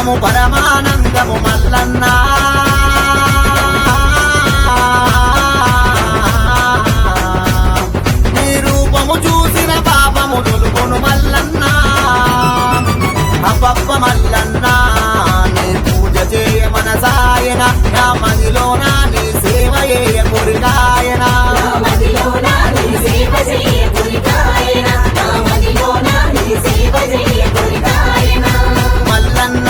నిత్యానందము పరమానందము మల్లన్న నీ రూపము చూసిన పాపము తొలుగును మల్లన్న అబ్బబ్బ మల్లన్న నీ పూజ చేయ మనసాయన నా మదిలోన నీ సేవ చేయ కొరిగాయన మల్లన్న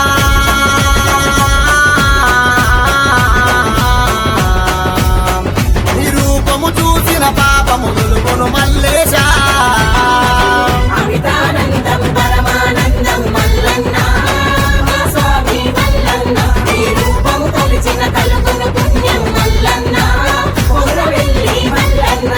నీ రూపము చూసిన పాపము తొలుగును మల్లేశ అమితానందం పరమానందం మల్లన్న మా స్వామి మల్లన్న నీ రూపం కొలిచిన కలుగును పుణ్యం మల్లన్న కొరవెల్లి మల్లన్న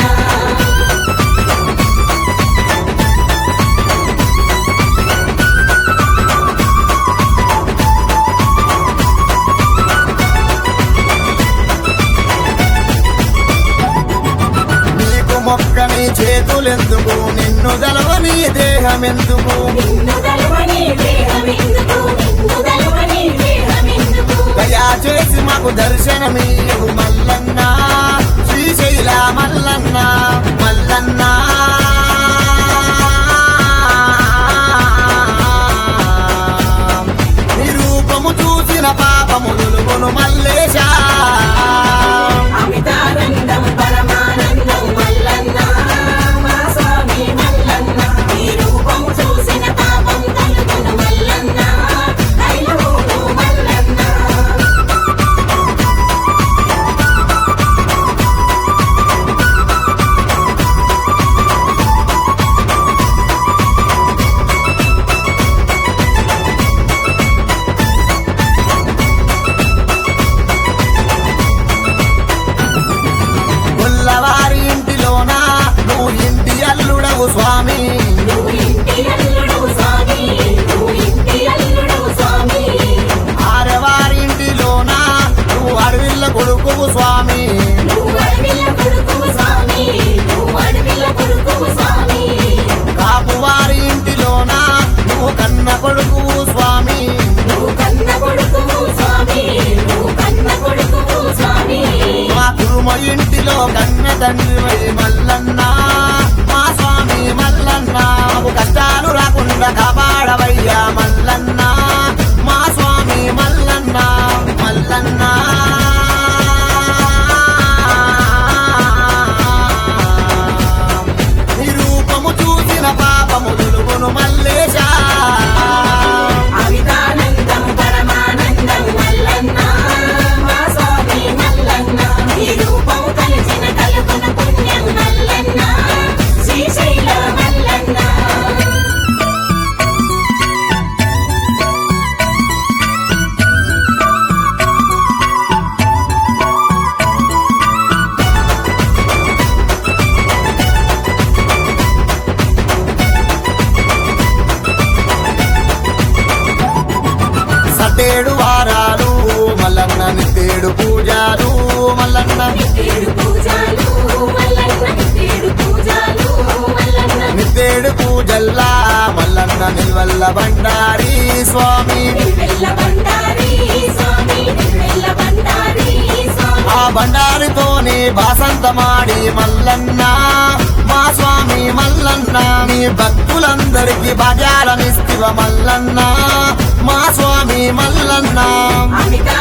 నీకు మొక్కని చేతులెందుకు నిన్ను గలవని దేహమెందుకు నిన్ను గలవని దేహమెందుకు నిన్ను గలవని దేహమెందుకు దయా చేసి మాకు దర్శనమీయు మల్లన్న శ్రీశైల మల్లన్న మల్లన్న నీ రూపము చూసిన పాపము తొలుగును మల్లేశ అమితానందం పరమానందం మల్లన్న మా స్వామి మల్లన్న నీ రూపం చూసిన పాపం కలుగును మల్లన్న దైవమును మల్లన్న గొల్లవారి ఇంటిలోన నువ్వు ఇంటి అల్లుడవు స్వామి నువ్వు ఇంటి అల్లుడు స్వామి నువ్వు ఇంటి అల్లుడు స్వామి ఆరవారి ఇంటిలోన నువ్వు అడవిల్ల కొడుకువు స్వామి నువ్వు అడవిల కొడుకువు స్వామి నువ్వు అడవిల కొడుకువు స్వామి కాపువారి ఇంటిలోన నువ్వు కన్న కొడుకువు స్వామి నువ్వు కన్న కొడుకువు స్వామి నువ్వు కన్న కొడుకువు స్వామి మా కురుమ ఇంటిలో కన్న తండ్రివై మల్లన్న మా స్వామి మల్లన్న మాకు కష్టాలు రాకుండా కాపాడవయ్యా మల్లన్న మా స్వామి మల్లన్న మల్లన్న నీ రూపము చూసిన పాపము తొలుగును మల్లేశ అమితానందం పరమానందం మల్లన్న మా స్వామి మల్లన్న నీ రూపం కలిసిన కలుగును పుణ్యం మల్లన్న శ్రీశైల మల్లన్న సటేడు వారాలు మల్లన్న నిత్తేడు పూజాలు మల్లన్న నిత్తేడు పూజలు మల్లన్న నిత్తేడు పూజలు మల్లన్న నిత్తేడు పూజల్లా మల్లన్న నిల్వల్ల బండారి స్వామి నివ్వెల్ల బండారి స్వామి నివ్వెల్ల బండారి స్వామి ఆ బండారితోని బాసంతమాడి మల్లన్న మా స్వామి మల్లన్న నీ భక్తులందరికీ భాగ్యాలనిస్తివ మల్లన్న మా స్వామి మల్లన్న అమితా